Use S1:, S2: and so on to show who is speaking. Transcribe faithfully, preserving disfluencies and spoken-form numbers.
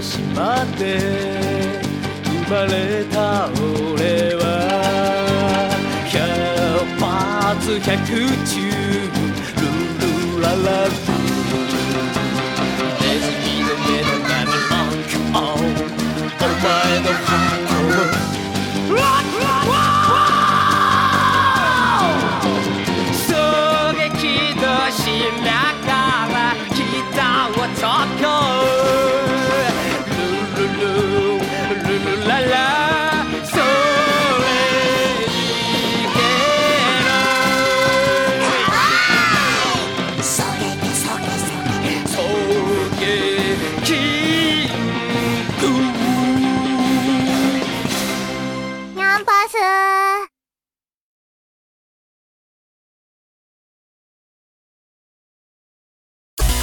S1: 島で生まれた俺は百発百中ルルララルネズミの目の前のロックオンお前のハートをロックロック衝撃の島から北を